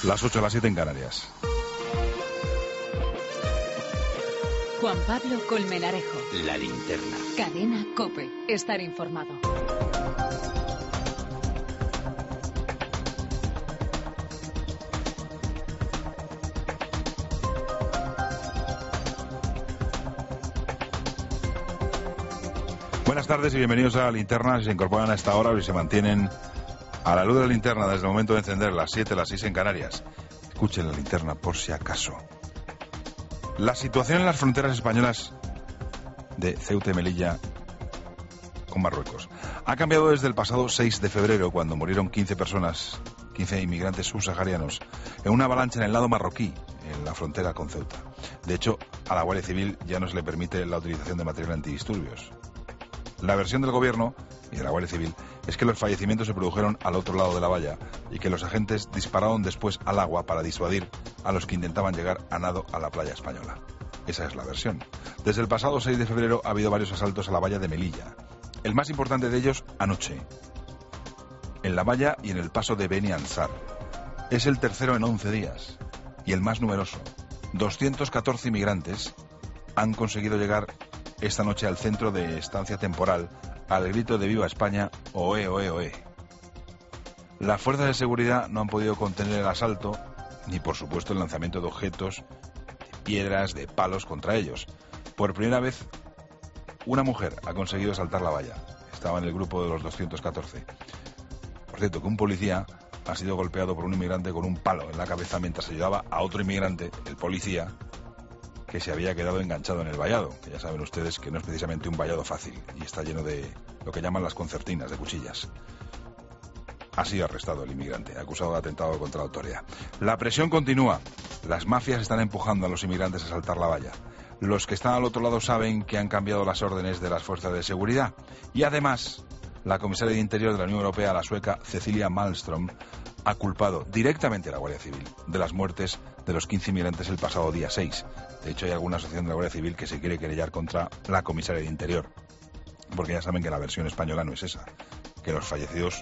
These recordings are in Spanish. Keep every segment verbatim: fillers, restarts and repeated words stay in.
Las ocho, las siete en Canarias. Juan Pablo Colmenarejo. La linterna. Cadena COPE. Estar informado. Buenas tardes y bienvenidos a la linterna. Si se incorporan a esta hora o si se mantienen a la luz de la linterna desde el momento de encender, las siete, las seis en Canarias, escuchen la linterna por si acaso. La situación en las fronteras españolas de Ceuta y Melilla con Marruecos ha cambiado desde el pasado seis de febrero, cuando murieron quince personas, quince inmigrantes subsaharianos, en una avalancha en el lado marroquí, en la frontera con Ceuta. De hecho, a la Guardia Civil ya no se le permite la utilización de material antidisturbios. La versión del gobierno y de la Guardia Civil es que los fallecimientos se produjeron al otro lado de la valla y que los agentes dispararon después al agua para disuadir a los que intentaban llegar a nado a la playa española. Esa es la versión. Desde el pasado seis de febrero ha habido varios asaltos a la valla de Melilla. El más importante de ellos anoche, en la valla y en el paso de Beni Ansar. Es el tercero en once días y el más numeroso. doscientos catorce inmigrantes han conseguido llegar esta noche al centro de estancia temporal al grito de Viva España, oe, oe, oe. Las fuerzas de seguridad no han podido contener el asalto, ni por supuesto el lanzamiento de objetos, de piedras, de palos contra ellos. Por primera vez, una mujer ha conseguido saltar la valla. Estaba en el grupo de los doscientos catorce. Por cierto, que un policía ha sido golpeado por un inmigrante con un palo en la cabeza mientras ayudaba a otro inmigrante, el policía, que se había quedado enganchado en el vallado, que ya saben ustedes que no es precisamente un vallado fácil y está lleno de lo que llaman las concertinas, de cuchillas. Ha sido arrestado el inmigrante, acusado de atentado contra la autoridad. La presión continúa. Las mafias están empujando a los inmigrantes a saltar la valla. Los que están al otro lado saben que han cambiado las órdenes de las fuerzas de seguridad. Y además, la comisaria de Interior de la Unión Europea, la sueca Cecilia Malmström, ha culpado directamente a la Guardia Civil de las muertes de los quince inmigrantes el pasado día seis. De hecho, hay alguna asociación de la Guardia Civil que se quiere querellar contra la comisaria de Interior, porque ya saben que la versión española no es esa, que los fallecidos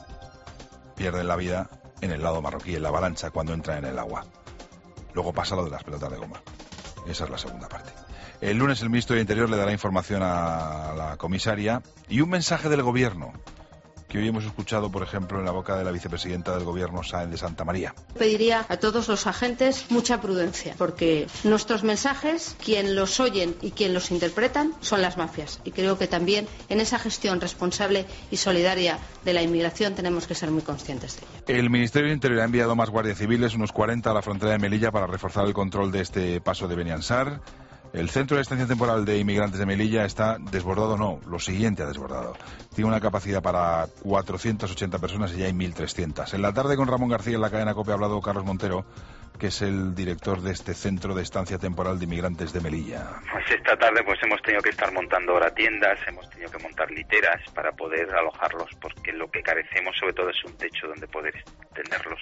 pierden la vida en el lado marroquí, en la avalancha, cuando entran en el agua. Luego pasa lo de las pelotas de goma. Esa es la segunda parte. El lunes el ministro de Interior le dará información a la comisaria y un mensaje del gobierno, que hoy hemos escuchado, por ejemplo, en la boca de la vicepresidenta del Gobierno, Sáenz de Santa María. Pediría a todos los agentes mucha prudencia, porque nuestros mensajes, quien los oyen y quien los interpretan, son las mafias. Y creo que también en esa gestión responsable y solidaria de la inmigración tenemos que ser muy conscientes de ello. El Ministerio del Interior ha enviado más guardias civiles, unos cuarenta, a la frontera de Melilla para reforzar el control de este paso de Beni Ansar. El centro de estancia temporal de inmigrantes de Melilla está desbordado, no, lo siguiente ha desbordado. Tiene una capacidad para cuatrocientas ochenta personas y ya hay mil trescientas. En la tarde con Ramón García en la cadena COPE ha hablado Carlos Montero, que es el director de este centro de estancia temporal de inmigrantes de Melilla. Pues esta tarde pues hemos tenido que estar montando ahora tiendas, hemos tenido que montar literas para poder alojarlos, porque lo que carecemos sobre todo es un techo donde poder tenerlos.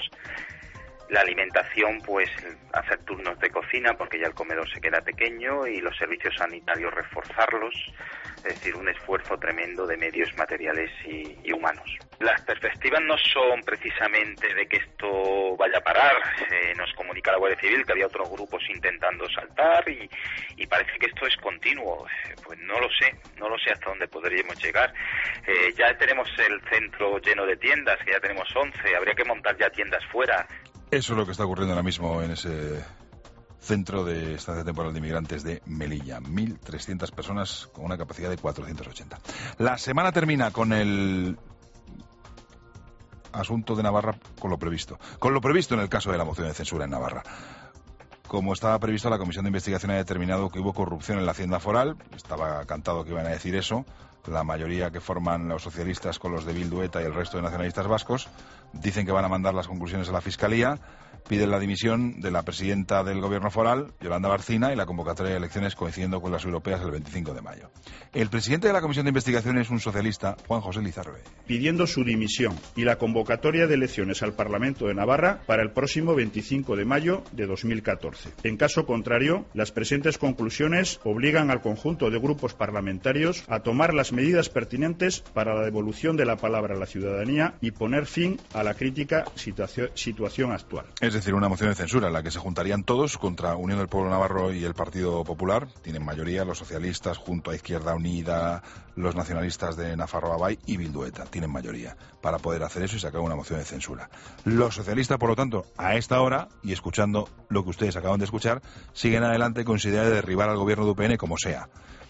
La alimentación, pues hacer turnos de cocina porque ya el comedor se queda pequeño, y los servicios sanitarios reforzarlos, es decir, un esfuerzo tremendo de medios materiales y, y humanos. Las perspectivas no son precisamente de que esto vaya a parar. Eh, nos comunica la Guardia Civil que había otros grupos intentando saltar y, y parece que esto es continuo. Eh, pues no lo sé, no lo sé hasta dónde podríamos llegar. Eh, ya tenemos el centro lleno de tiendas, que ya tenemos once, habría que montar ya tiendas fuera. Eso es lo que está ocurriendo ahora mismo en ese centro de estancia temporal de inmigrantes de Melilla. mil trescientas personas con una capacidad de cuatrocientas ochenta. La semana termina con el asunto de Navarra, con lo previsto. Con lo previsto en el caso de la moción de censura en Navarra. Como estaba previsto, la Comisión de Investigación ha determinado que hubo corrupción en la Hacienda Foral. Estaba cantado que iban a decir eso. La mayoría que forman los socialistas con los de Bildu, ETA y el resto de nacionalistas vascos dicen que van a mandar las conclusiones a la Fiscalía. Piden la dimisión de la presidenta del Gobierno foral, Yolanda Barcina, y la convocatoria de elecciones coincidiendo con las europeas el veinticinco de mayo. El presidente de la Comisión de Investigación es un socialista, Juan José Lizarbe. Pidiendo su dimisión y la convocatoria de elecciones al Parlamento de Navarra para el próximo veinticinco de mayo de dos mil catorce. En caso contrario, las presentes conclusiones obligan al conjunto de grupos parlamentarios a tomar las medidas pertinentes para la devolución de la palabra a la ciudadanía y poner fin a la crítica situación, situación actual. es decir, una moción de censura en la que se juntarían todos contra Unión del Pueblo Navarro y el Partido Popular. Tienen mayoría los socialistas junto a Izquierda Unida, los nacionalistas de Nafarroa Bai y Bildueta. Tienen mayoría para poder hacer eso y sacar una moción de censura. Los socialistas, por lo tanto, a esta hora, y escuchando lo que ustedes acaban de escuchar, siguen adelante con su idea de derribar al gobierno de U P N como sea.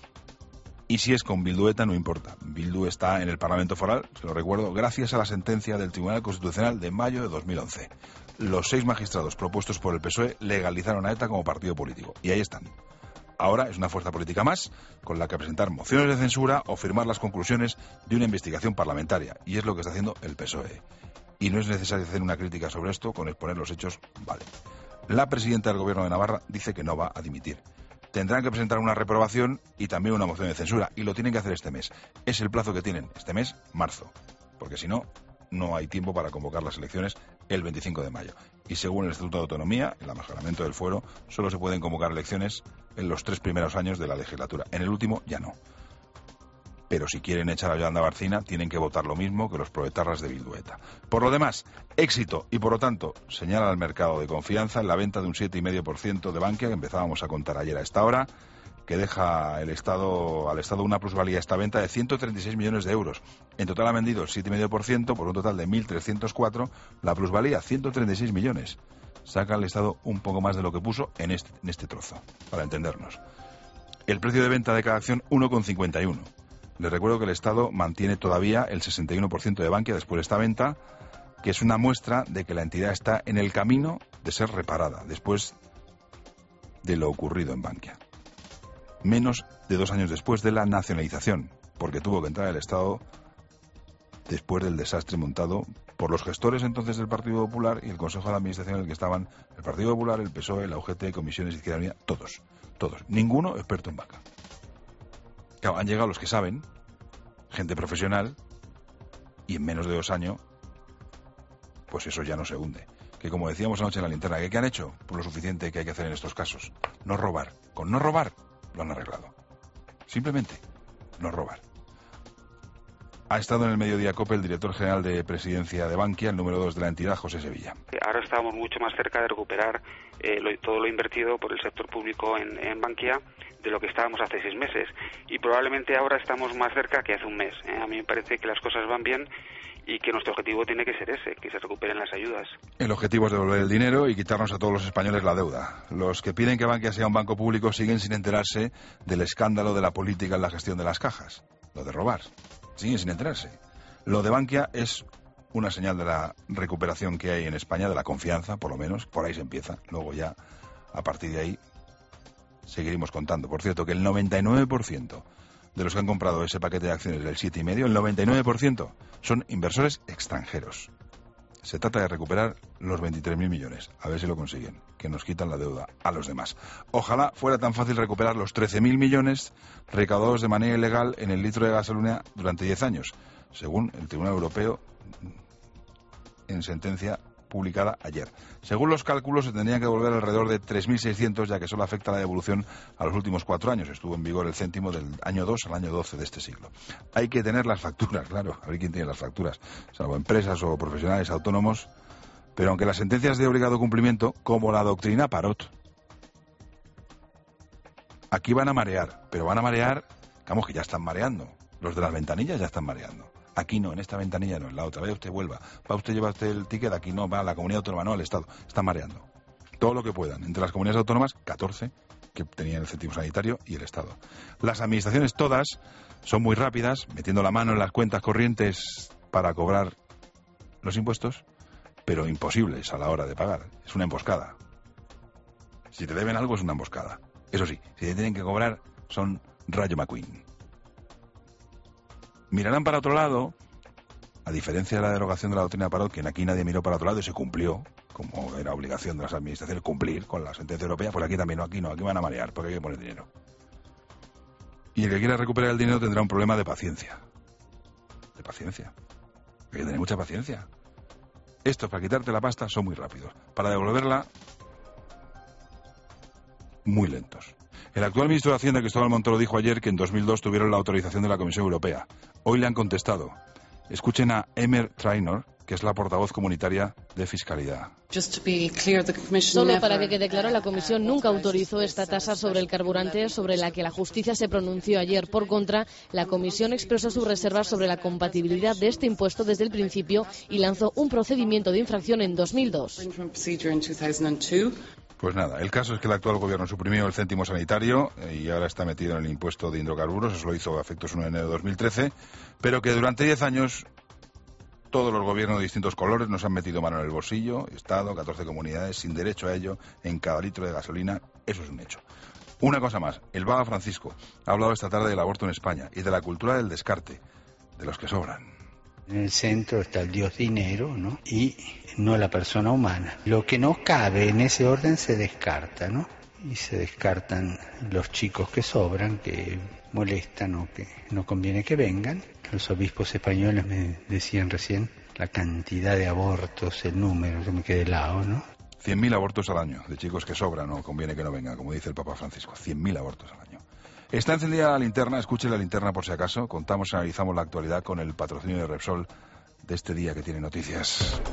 Y si es con Bildueta, no importa. Bildu está en el Parlamento Foral, se lo recuerdo, gracias a la sentencia del Tribunal Constitucional de mayo de dos mil once. Los seis magistrados propuestos por el P S O E legalizaron a ETA como partido político. Y ahí están. Ahora es una fuerza política más con la que presentar mociones de censura o firmar las conclusiones de una investigación parlamentaria. Y es lo que está haciendo el P S O E. Y no es necesario hacer una crítica sobre esto, con exponer los hechos, vale. La presidenta del Gobierno de Navarra dice que no va a dimitir. Tendrán que presentar una reprobación y también una moción de censura. Y lo tienen que hacer este mes. Es el plazo que tienen. Este mes, marzo. Porque si no, no hay tiempo para convocar las elecciones el veinticinco de mayo. Y según el Estatuto de Autonomía, el mejoramiento del fuero, solo se pueden convocar elecciones en los tres primeros años de la legislatura. En el último, ya no. Pero si quieren echar a Yolanda Barcina, tienen que votar lo mismo que los proetarras de Bildueta. Por lo demás, éxito y por lo tanto, señala al mercado de confianza en la venta de un siete coma cinco por ciento de Bankia, que empezábamos a contar ayer a esta hora, que deja el Estado, al Estado una plusvalía esta venta de ciento treinta y seis millones de euros. En total ha vendido el siete coma cinco por ciento por un total de mil trescientos cuatro, la plusvalía ciento treinta y seis millones. Saca al Estado un poco más de lo que puso en este, en este trozo, para entendernos. El precio de venta de cada acción uno coma cincuenta y uno. Les recuerdo que el Estado mantiene todavía el sesenta y uno por ciento de Bankia después de esta venta, que es una muestra de que la entidad está en el camino de ser reparada después de lo ocurrido en Bankia. Menos de dos años después de la nacionalización, porque tuvo que entrar el Estado después del desastre montado por los gestores entonces del Partido Popular y el Consejo de Administración en el que estaban el Partido Popular, el P S O E, la U G T, Comisiones de Izquierda Unida, todos, todos, ninguno experto en banca. Claro, han llegado los que saben, gente profesional, y en menos de dos años, pues eso ya no se hunde. Que como decíamos anoche en la linterna, ¿qué, qué han hecho? Pues lo suficiente que hay que hacer en estos casos. No robar. Con no robar, lo han arreglado. Simplemente, no robar. Ha estado en el Mediodía COPE el director general de Presidencia de Bankia, el número dos de la entidad, José Sevilla. Ahora estamos mucho más cerca de recuperar eh, lo, todo lo invertido por el sector público en, en Bankia de lo que estábamos hace seis meses. Y probablemente ahora estamos más cerca que hace un mes. ¿eh? A mí me parece que las cosas van bien y que nuestro objetivo tiene que ser ese, que se recuperen las ayudas. El objetivo es devolver el dinero y quitarnos a todos los españoles la deuda. Los que piden que Bankia sea un banco público siguen sin enterarse del escándalo de la política en la gestión de las cajas, lo de robar. Siguen sin enterarse. Lo de Bankia es una señal de la recuperación que hay en España, de la confianza, por lo menos, por ahí se empieza. Luego ya, a partir de ahí, seguiremos contando. Por cierto, que el noventa y nueve por ciento de los que han comprado ese paquete de acciones del siete coma cinco, el noventa y nueve por ciento son inversores extranjeros. Se trata de recuperar los veintitrés mil millones. A ver si lo consiguen, que nos quitan la deuda a los demás. Ojalá fuera tan fácil recuperar los trece mil millones recaudados de manera ilegal en el litro de gasolina durante diez años, según el Tribunal Europeo en sentencia publicada ayer. Según los cálculos, se tendrían que devolver alrededor de tres mil seiscientos, ya que solo afecta la devolución a los últimos cuatro años. Estuvo en vigor el céntimo del año dos al año doce de este siglo. Hay que tener las facturas, claro, a ver quién tiene las facturas, salvo empresas o profesionales autónomos, pero aunque las sentencias de obligado cumplimiento, como la doctrina Parot, aquí van a marear, pero van a marear, digamos que ya están mareando, los de las ventanillas ya están mareando. Aquí no, en esta ventanilla no, en la otra. Vaya usted, vuelva. Va usted, lleva usted el ticket, aquí no, va a la comunidad autónoma, no, al Estado. Están mareando. Todo lo que puedan. Entre las comunidades autónomas, catorce, que tenían el céntimo sanitario, y el Estado. Las administraciones todas son muy rápidas, metiendo la mano en las cuentas corrientes para cobrar los impuestos, pero imposibles a la hora de pagar. Es una emboscada. Si te deben algo, es una emboscada. Eso sí, si te tienen que cobrar, son Rayo McQueen. Mirarán para otro lado, a diferencia de la derogación de la doctrina Parot, que aquí nadie miró para otro lado y se cumplió, como era obligación de las administraciones cumplir con la sentencia europea, pues aquí también no, aquí no, aquí van a marear, porque hay que poner dinero. Y el que quiera recuperar el dinero tendrá un problema de paciencia. De paciencia. Hay que tener mucha paciencia. Estos, para quitarte la pasta, son muy rápidos. Para devolverla, muy lentos. El actual ministro de Hacienda, Cristóbal Montoro, dijo ayer que en dos mil dos tuvieron la autorización de la Comisión Europea. Hoy le han contestado. Escuchen a Emer Trainor, que es la portavoz comunitaria de Fiscalidad. Solo para que quede claro, la Comisión nunca autorizó esta tasa sobre el carburante sobre la que la justicia se pronunció ayer. Por contra, la Comisión expresó sus reservas sobre la compatibilidad de este impuesto desde el principio y lanzó un procedimiento de infracción en dos mil dos. Pues nada, el caso es que el actual gobierno suprimió el céntimo sanitario y ahora está metido en el impuesto de hidrocarburos, eso lo hizo a efectos uno de enero de dos mil trece, pero que durante diez años todos los gobiernos de distintos colores nos han metido mano en el bolsillo, Estado, catorce comunidades, sin derecho a ello, en cada litro de gasolina, eso es un hecho. Una cosa más, el Papa Francisco ha hablado esta tarde del aborto en España y de la cultura del descarte, de los que sobran. En el centro está el dios dinero, ¿no? Y no la persona humana. Lo que no cabe en ese orden se descarta, ¿no? Y se descartan los chicos que sobran, que molestan o que no conviene que vengan. Los obispos españoles me decían recién la cantidad de abortos, el número, yo me quedé helado, ¿no? cien mil abortos al año, de chicos que sobran o conviene que no vengan, como dice el Papa Francisco. cien mil abortos al año. Está encendida la linterna, escuche la linterna por si acaso. Contamos y analizamos la actualidad con el patrocinio de Repsol de este día que tiene noticias.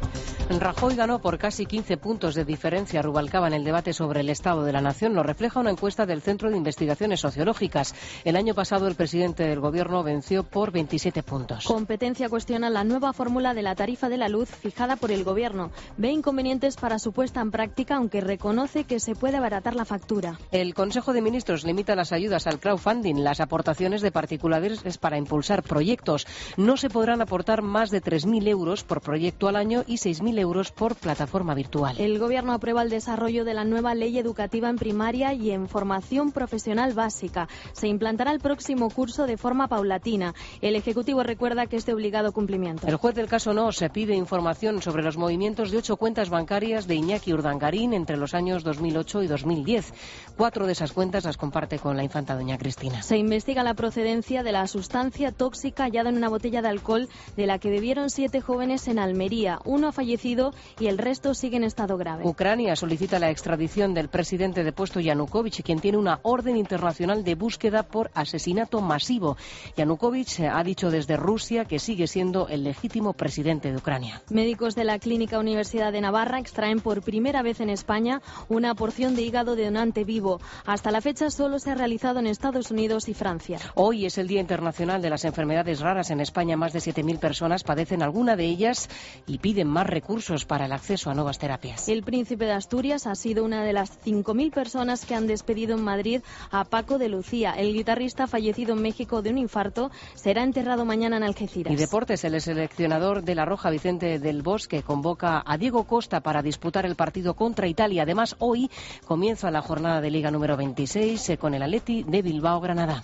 Rajoy ganó por casi quince puntos de diferencia a Rubalcaba en el debate sobre el Estado de la Nación. Lo refleja una encuesta del Centro de Investigaciones Sociológicas. El año pasado el presidente del Gobierno venció por veintisiete puntos. Competencia cuestiona la nueva fórmula de la tarifa de la luz fijada por el Gobierno. Ve inconvenientes para su puesta en práctica, aunque reconoce que se puede abaratar la factura. El Consejo de Ministros limita las ayudas al crowdfunding, las aportaciones de particulares es para impulsar proyectos. No se podrán aportar más de tres mil euros por proyecto al año y seis mil euros por plataforma virtual. El Gobierno aprueba el desarrollo de la nueva ley educativa en primaria y en formación profesional básica. Se implantará el próximo curso de forma paulatina. El Ejecutivo recuerda que es de obligado cumplimiento. El juez del caso No se pide información sobre los movimientos de ocho cuentas bancarias de Iñaki Urdangarín entre los años dos mil ocho y dos mil diez. Cuatro de esas cuentas las comparte con la infanta doña Cristina. Se investiga la procedencia de la sustancia tóxica hallada en una botella de alcohol de la que bebieron siete jóvenes en Almería. Uno ha fallecido y el resto sigue en estado grave. Ucrania solicita la extradición del presidente depuesto Yanukovych, quien tiene una orden internacional de búsqueda por asesinato masivo. Yanukovych ha dicho desde Rusia que sigue siendo el legítimo presidente de Ucrania. Médicos de la Clínica Universidad de Navarra extraen por primera vez en España una porción de hígado de donante vivo. Hasta la fecha solo se ha realizado en Estados Unidos y Francia. Hoy es el Día Internacional de las Enfermedades Raras. En España más de siete mil personas padecen alguna de ellas y piden más recursos para el acceso a nuevas terapias. El Príncipe de Asturias ha sido una de las cinco mil personas que han despedido en Madrid a Paco de Lucía. El guitarrista fallecido en México de un infarto será enterrado mañana en Algeciras. Y deportes, el seleccionador de La Roja, Vicente del Bosque, convoca a Diego Costa para disputar el partido contra Italia. Además, hoy comienza la jornada de Liga número veintiséis con el Atleti de Bilbao Granada.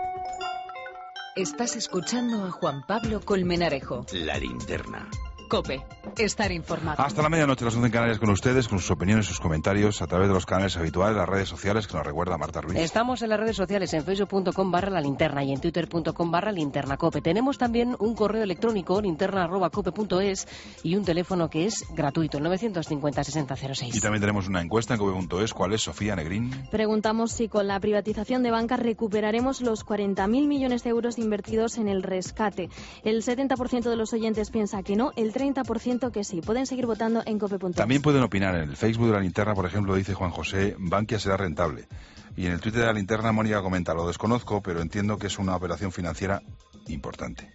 Estás escuchando a Juan Pablo Colmenarejo. La linterna. COPE. Estar informado. Hasta la medianoche, las once en Canarias con ustedes, con sus opiniones, sus comentarios a través de los canales habituales, las redes sociales que nos recuerda Marta Ruiz. Estamos en las redes sociales, en facebook punto com barra la linterna y en twitter punto com barra linterna cope. Tenemos también un correo electrónico, linterna arroba cope punto es, y un teléfono que es gratuito, novecientos cincuenta sesenta cero seis. Y también tenemos una encuesta en cope punto es. ¿Cuál es, Sofía Negrín? Preguntamos si con la privatización de banca recuperaremos los cuarenta mil millones de euros invertidos en el rescate. El setenta por ciento de los oyentes piensa que no, el treinta por ciento que sí. Pueden seguir votando en cope punto es. También pueden opinar en el Facebook de la linterna, por ejemplo, dice Juan José, Bankia será rentable. Y en el Twitter de la linterna, Mónica comenta, lo desconozco, pero entiendo que es una operación financiera importante.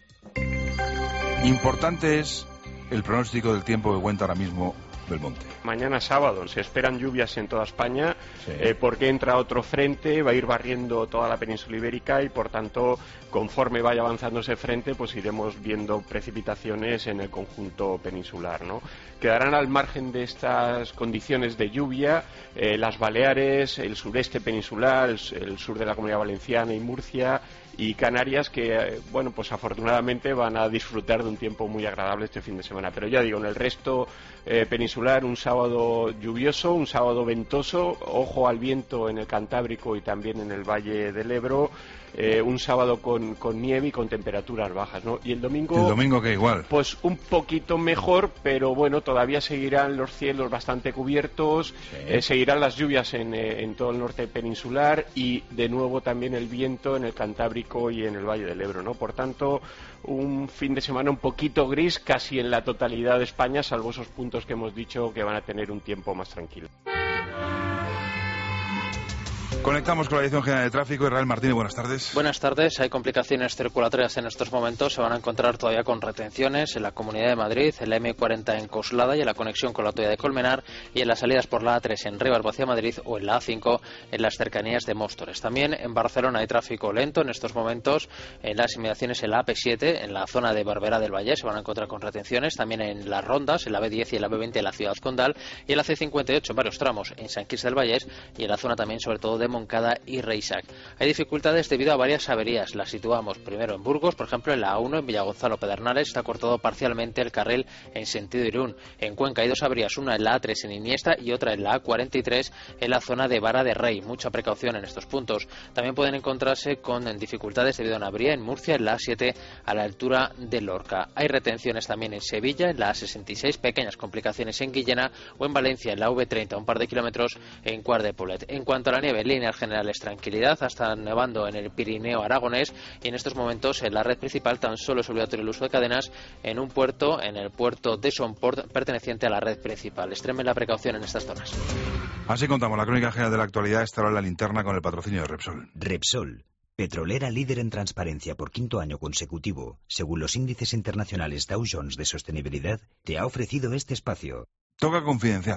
Importante es el pronóstico del tiempo que cuenta ahora mismo Belmonte. Mañana sábado se esperan lluvias en toda España, sí. eh, porque entra otro frente, va a ir barriendo toda la península ibérica y por tanto, conforme vaya avanzando ese frente, pues iremos viendo precipitaciones en el conjunto peninsular, ¿no? Quedarán al margen de estas condiciones de lluvia eh, las Baleares, el sureste peninsular, el, el sur de la Comunidad Valenciana y Murcia y Canarias, que, bueno, pues afortunadamente van a disfrutar de un tiempo muy agradable este fin de semana. Pero ya digo, en el resto eh, peninsular, un sábado lluvioso, un sábado ventoso, ojo al viento en el Cantábrico y también en el Valle del Ebro, eh, un sábado con, con nieve y con temperaturas bajas, ¿no? Y el domingo... ¿El domingo qué igual? Pues un poquito mejor, pero bueno, todavía seguirán los cielos bastante cubiertos, sí. eh, seguirán las lluvias en, eh, en todo el norte peninsular y de nuevo también el viento en el Cantábrico y en el Valle del Ebro, ¿no? Por tanto, un fin de semana un poquito gris casi en la totalidad de España, salvo esos puntos que hemos dicho que van a tener un tiempo más tranquilo. Conectamos con la Dirección General de Tráfico. Israel Martínez, buenas tardes. Buenas tardes. Hay complicaciones circulatorias en estos momentos. Se van a encontrar todavía con retenciones en la Comunidad de Madrid, en la eme cuarenta en Coslada y en la conexión con la Autovía de Colmenar, y en las salidas por la a tres en Rivas hacia Madrid o en la a cinco en las cercanías de Móstoles. También en Barcelona hay tráfico lento en estos momentos en las inmediaciones en la a pe siete, en la zona de Barberá del Vallés se van a encontrar con retenciones, también en las rondas, en la be diez y en la be veinte en la ciudad condal, y en la ce cincuenta y ocho en varios tramos en Sant Quirze del Vallés y en la zona también sobre todo de Montcada y Reisac. Hay dificultades debido a varias averías. Las situamos primero en Burgos, por ejemplo en la a uno en Villagonzalo Pedernales está cortado parcialmente el carril en sentido Irún. En Cuenca hay dos averías, una en la a tres en Iniesta y otra en la a cuarenta y tres en la zona de Vara de Rey. Mucha precaución en estos puntos. También pueden encontrarse con dificultades debido a una avería en Murcia en la a siete a la altura de Lorca. Hay retenciones también en Sevilla en la a sesenta y seis, pequeñas complicaciones en Guillena o en Valencia en la ve treinta, un par de kilómetros en Quart de Poblet. En cuanto a la nieve, en líneas generales tranquilidad, hasta nevando en el Pirineo aragonés, y en estos momentos en la red principal tan solo es obligatorio el uso de cadenas en un puerto, en el puerto de Somport, perteneciente a la red principal. Extremen la precaución en estas zonas. Así contamos la crónica general de la actualidad. Esta hora en la linterna con el patrocinio de Repsol. Repsol, petrolera líder en transparencia por quinto año consecutivo, según los índices internacionales Dow Jones de sostenibilidad, te ha ofrecido este espacio. Toca Confidencial.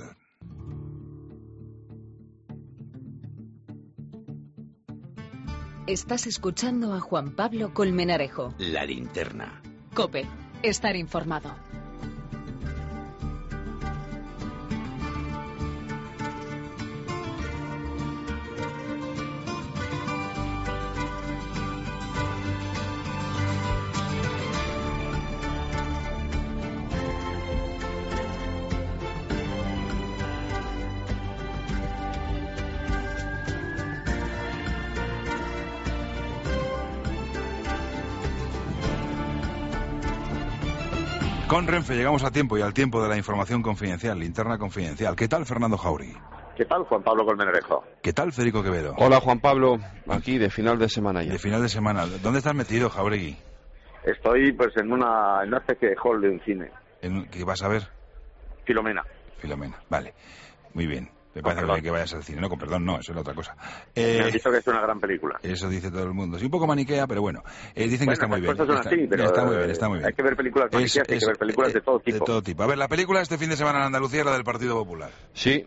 Estás escuchando a Juan Pablo Colmenarejo. La linterna. COPE. Estar informado. Con Renfe llegamos a tiempo y al tiempo de la información confidencial, linterna confidencial. ¿Qué tal, Fernando Jauregui? ¿Qué tal, Juan Pablo Colmenarejo? ¿Qué tal, Federico Quevedo? Hola, Juan Pablo. Aquí de final de semana ya. De final de semana. ¿Dónde estás metido, Jauregui? Estoy pues en una, en una especie de hall de un cine. ¿En, ¿Qué vas a ver? Filomena. Filomena, vale. Muy bien. Me parece bien que vayas al cine. No, con perdón, no, eso es la otra cosa. Eh, Me han dicho que es una gran película. Eso dice todo el mundo. Sí, un poco maniquea, pero bueno. Eh, dicen bueno, que está muy bien. Son está, así, pero está muy bien, está muy bien. Hay que ver películas maniqueas, hay que ver películas de todo tipo. De todo tipo. A ver, la película este fin de semana en Andalucía es la del Partido Popular. Sí.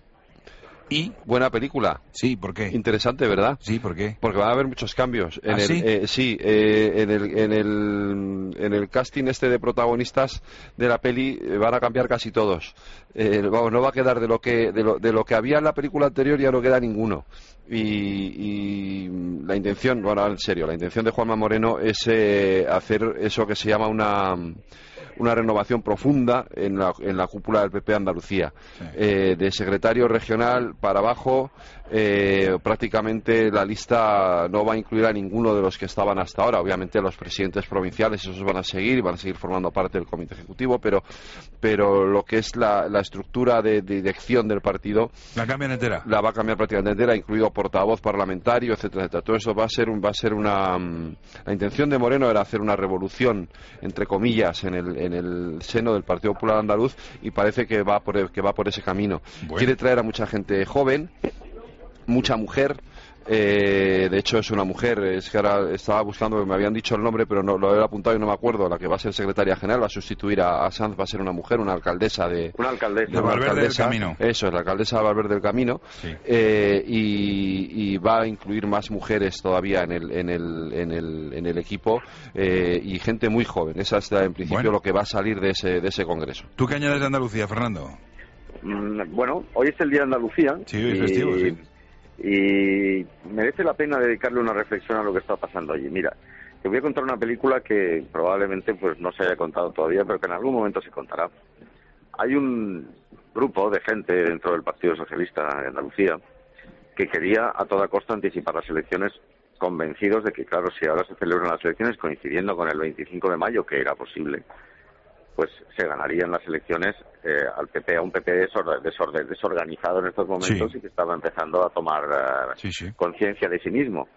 ¿Y? Buena película. Sí, ¿por qué? Interesante, ¿verdad? Sí, ¿por qué? Porque van a haber muchos cambios. En ¿Ah, el, sí? Eh, sí, eh, en, el, en, el, en el casting este de protagonistas de la peli eh, van a cambiar casi todos. Eh, vamos, no va a quedar de lo que de lo, de lo que había en la película anterior, ya no queda ninguno. Y, y la intención, bueno, en serio, la intención de Juanma Moreno es eh, hacer eso que se llama una... una renovación profunda en la, en la cúpula del P P de Andalucía. Sí. Eh, de secretario regional para abajo, eh, prácticamente la lista no va a incluir a ninguno de los que estaban hasta ahora. Obviamente los presidentes provinciales, esos van a seguir, van a seguir formando parte del comité ejecutivo, pero, pero lo que es la, la estructura de, de dirección del partido... ¿La cambian entera? La va a cambiar prácticamente entera, incluido portavoz parlamentario, etcétera, etcétera. Todo eso va a ser, un, va a ser una... La intención de Moreno era hacer una revolución, entre comillas, en el en el seno del Partido Popular Andaluz, y parece que va por el, que va por ese camino. Bueno. Quiere traer a mucha gente joven, mucha mujer. Eh, de hecho es una mujer, es que ahora estaba buscando, me habían dicho el nombre pero no lo he apuntado y no me acuerdo. La que va a ser secretaria general, va a sustituir a, a Sanz, va a ser una mujer, una alcaldesa de una alcaldesa, de Valverde del Camino. Eso es, la alcaldesa de Valverde del Camino. Sí. eh, y, y va a incluir más mujeres todavía en el en el en el, en el equipo, eh, y gente muy joven. Esa es en principio bueno. lo que va a salir de ese de ese congreso. ¿Tú qué añades de Andalucía, Fernando? Mm, bueno, hoy es el día de Andalucía. Sí, hoy es festivo, sí. Y merece la pena dedicarle una reflexión a lo que está pasando allí. Mira, te voy a contar una película que probablemente pues no se haya contado todavía, pero que en algún momento se contará. Hay un grupo de gente dentro del Partido Socialista de Andalucía que quería a toda costa anticipar las elecciones convencidos de que, claro, si ahora se celebran las elecciones coincidiendo con el veinticinco de mayo, que era posible, pues se ganarían las elecciones eh, al P P, a un P P desor desor desorganizado en estos momentos, sí, y que estaba empezando a tomar uh, sí, sí. conciencia de sí mismo.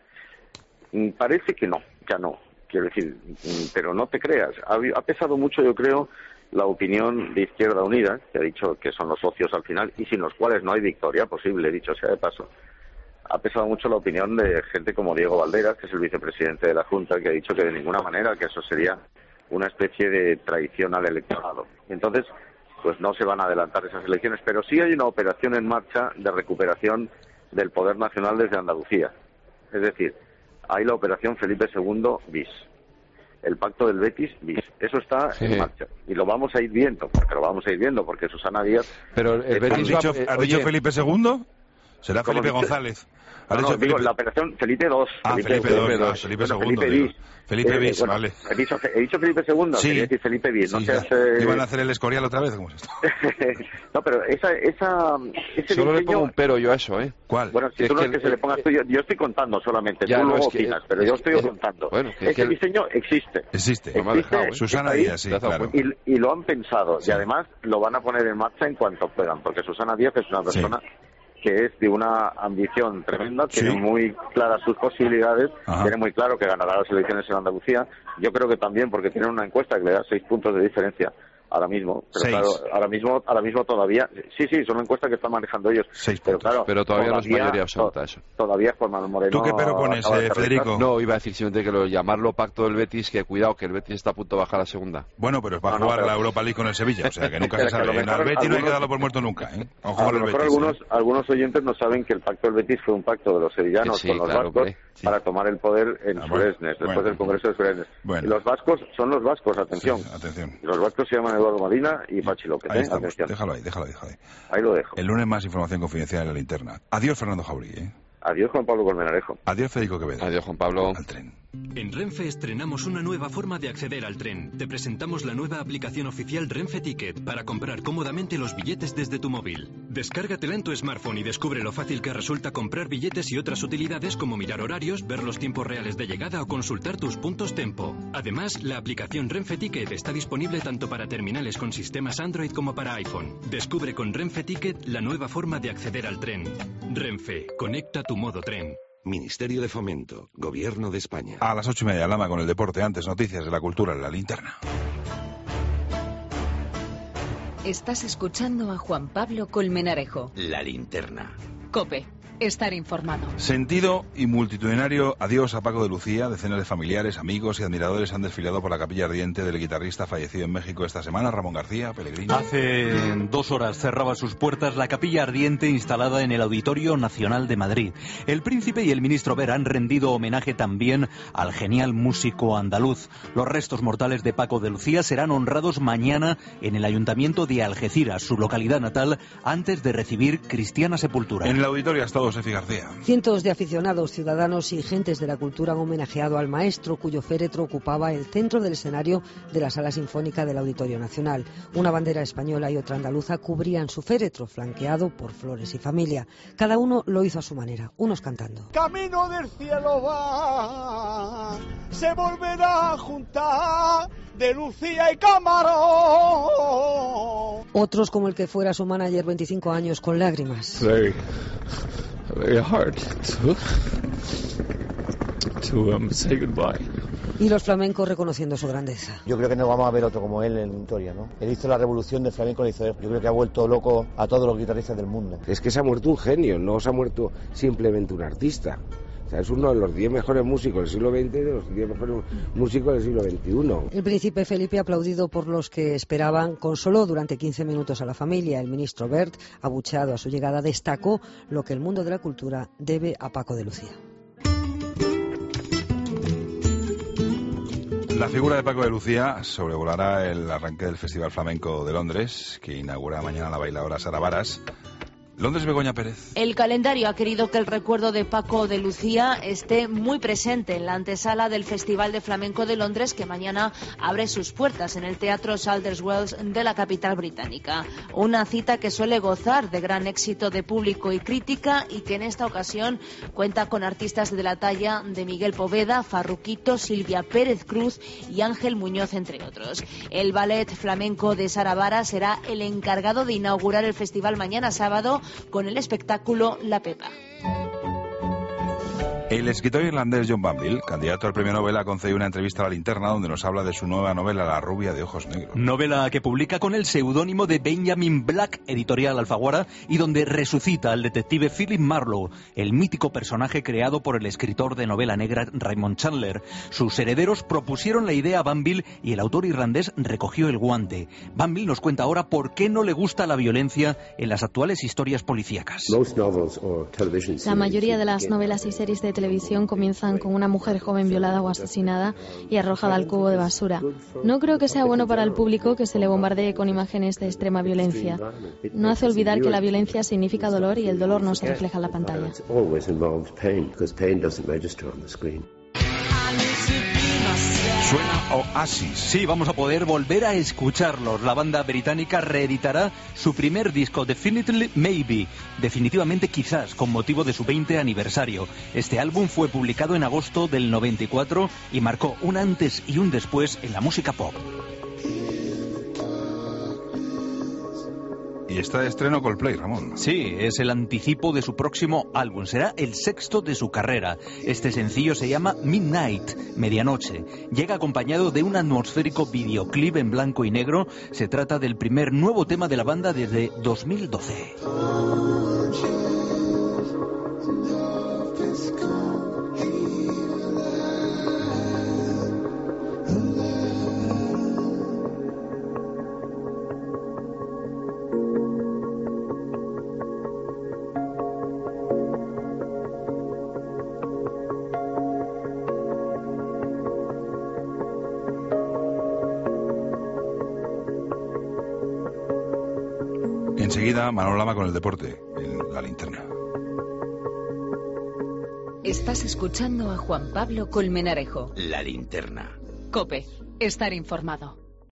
Mm, parece que no, ya no, quiero decir, mm, pero no te creas. Ha, ha pesado mucho, yo creo, la opinión de Izquierda Unida, que ha dicho que son los socios al final, y sin los cuales no hay victoria posible, dicho sea de paso. Ha pesado mucho la opinión de gente como Diego Valderas, que es el vicepresidente de la Junta, que ha dicho que de ninguna manera, que eso sería una especie de traición al electorado. Entonces, pues no se van a adelantar esas elecciones, pero sí hay una operación en marcha de recuperación del poder nacional desde Andalucía. Es decir, hay la operación Felipe segundo bis, el pacto del Betis bis. Eso está sí. en marcha y lo vamos a ir viendo, porque lo vamos a ir viendo, porque Susana Díaz... Pero el Betis... ¿Has dicho, ¿has dicho Felipe segundo? Será Felipe González. No, no, digo, Felipe... la operación Felipe dos. Ah, Felipe, Felipe dos, Felipe, dos. Felipe segundo. Felipe bis. Felipe bis, eh, bueno, vale. He dicho, he dicho Felipe segundo, sí. quería decir Felipe bis. No sí, seas, eh... ¿Iban a hacer el Escorial otra vez? ¿Cómo es esto? No, pero esa... esa ese Solo diseño... le pongo un pero yo a eso, ¿eh? ¿Cuál? Bueno, si es tú no que es que el... se le pongas tú, yo, yo estoy contando solamente, ya, tú no, luego es que, opinas, pero es, yo estoy es, contando. Bueno, que ese el... diseño existe. Existe. existe ¿eh? Susana Díaz, sí, claro. Y, y lo han pensado, sí. y además lo van a poner en marcha en cuanto puedan, porque Susana Díaz es una persona... Sí. que es de una ambición tremenda, tiene sí. muy claras sus posibilidades, Ajá. tiene muy claro que ganará las elecciones en Andalucía. Yo creo que también porque tiene una encuesta que le da seis puntos de diferencia ahora mismo. Pero seis. claro, ahora mismo, ahora mismo todavía, sí, sí, son una encuesta que están manejando ellos. Seis pero puntos. claro, pero todavía, todavía no es mayoría absoluta eso. Todavía Juan Manuel Moreno. ¿Tú qué pero pones, eh, Federico? No, iba a decir simplemente que lo llamarlo pacto del Betis, que cuidado, que el Betis está a punto de bajar a segunda. Bueno, pero es para no, jugar no, pero... la Europa League con el Sevilla, o sea que nunca se sabe. En el Betis algunos... no hay que darlo por muerto nunca, ¿eh? Ojo a lo mejor Betis, algunos, ¿eh? algunos oyentes no saben que el pacto del Betis fue un pacto de los sevillanos sí, con los claro, vascos sí. para tomar el poder en ah, Suresnes, bueno, después bueno, del Congreso de Suresnes. Bueno. Y los vascos son los vascos, atención. Sí, atención. Los vascos se llaman Eduardo Medina y Pachi López, ¿eh? Atención. Déjalo ahí, déjalo, déjalo ahí. Ahí lo dejo. El lunes más información confidencial en la linterna. Adiós, Fernando Jauregui, ¿eh? Adiós, Juan Pablo Colmenarejo. Adiós, Federico Quevedo. Adiós, Juan Pablo. Al tren. En Renfe estrenamos una nueva forma de acceder al tren. Te presentamos la nueva aplicación oficial Renfe Ticket para comprar cómodamente los billetes desde tu móvil. Descárgatela en tu smartphone y descubre lo fácil que resulta comprar billetes y otras utilidades como mirar horarios, ver los tiempos reales de llegada o consultar tus puntos Tempo. Además, la aplicación Renfe Ticket está disponible tanto para terminales con sistemas Android como para iPhone. Descubre con Renfe Ticket la nueva forma de acceder al tren. Renfe, conecta tu modo tren. Ministerio de Fomento, Gobierno de España. A las ocho y media, Lama con el deporte. Antes, noticias de la cultura en la linterna. Estás escuchando a Juan Pablo Colmenarejo. La linterna. COPE. Estar informado. Sentido y multitudinario adiós a Paco de Lucía. Decenas de familiares, amigos y admiradores han desfilado por la capilla ardiente del guitarrista fallecido en México esta semana, Ramón García, Pellegrini. Hace dos horas cerraba sus puertas la capilla ardiente instalada en el Auditorio Nacional de Madrid. El príncipe y el ministro Wert han rendido homenaje también al genial músico andaluz. Los restos mortales de Paco de Lucía serán honrados mañana en el Ayuntamiento de Algeciras, su localidad natal, antes de recibir cristiana sepultura. En el auditorio ha estado Sefi García. Cientos de aficionados, ciudadanos y gentes de la cultura han homenajeado al maestro cuyo féretro ocupaba el centro del escenario de la Sala Sinfónica del Auditorio Nacional. Una bandera española y otra andaluza cubrían su féretro, flanqueado por flores y familia. Cada uno lo hizo a su manera, unos cantando. Camino del cielo va, se volverá a juntar de Lucía y Camarón. Otros, como el que fuera su manager, veinticinco años, con lágrimas. Very, very hard to, to um, say goodbye. Y los flamencos reconociendo su grandeza. Yo creo que no vamos a ver otro como él en la historia, ¿no? Él hizo la revolución del flamenco, hizo él. Yo creo que ha vuelto loco a todos los guitarristas del mundo. Es que se ha muerto un genio, no se ha muerto simplemente un artista. O sea, es uno de los diez mejores músicos del siglo veinte y de los diez mejores músicos del siglo veintiuno. El príncipe Felipe, aplaudido por los que esperaban, consoló durante quince minutos a la familia. El ministro Wert, abucheado a su llegada, destacó lo que el mundo de la cultura debe a Paco de Lucía. La figura de Paco de Lucía sobrevolará el arranque del Festival Flamenco de Londres, que inaugura mañana la bailadora Sara Varas, Londres, Begoña Pérez. El calendario ha querido que el recuerdo de Paco de Lucía esté muy presente en la antesala del Festival de Flamenco de Londres, que mañana abre sus puertas en el Teatro Sadler's Wells de la capital británica. Una cita que suele gozar de gran éxito de público y crítica y que en esta ocasión cuenta con artistas de la talla de Miguel Poveda, Farruquito, Silvia Pérez Cruz y Ángel Muñoz, entre otros. El ballet flamenco de Sara Vara será el encargado de inaugurar el festival mañana sábado con el espectáculo La Pepa. El escritor irlandés John Banville, candidato al premio Nobel, ha concedido una entrevista a La Linterna donde nos habla de su nueva novela La rubia de ojos negros. Novela que publica con el seudónimo de Benjamin Black, editorial Alfaguara, y donde resucita al detective Philip Marlowe, el mítico personaje creado por el escritor de novela negra Raymond Chandler. Sus herederos propusieron la idea a Banville y el autor irlandés recogió el guante. Banville nos cuenta ahora por qué no le gusta la violencia en las actuales historias policíacas. La mayoría de las novelas y series de televisión comienzan con una mujer joven violada o asesinada y arrojada al cubo de basura. No creo que sea bueno para el público que se le bombardee con imágenes de extrema violencia. No hace olvidar que la violencia significa dolor y el dolor no se refleja en la pantalla. Suena Oasis. Sí, vamos a poder volver a escucharlos. La banda británica reeditará su primer disco, Definitely Maybe, definitivamente quizás, con motivo de su veinte aniversario. Este álbum fue publicado en agosto del noventa y cuatro y marcó un antes y un después en la música pop. Y está de estreno Coldplay, Ramón. Sí, es el anticipo de su próximo álbum. Será el sexto de su carrera. Este sencillo se llama Midnight, Medianoche. Llega acompañado de un atmosférico videoclip en blanco y negro. Se trata del primer nuevo tema de la banda desde dos mil doce. Enseguida, Manolo Lama con el deporte, en La Linterna. Estás escuchando a Juan Pablo Colmenarejo. La Linterna. COPE. Estar informado.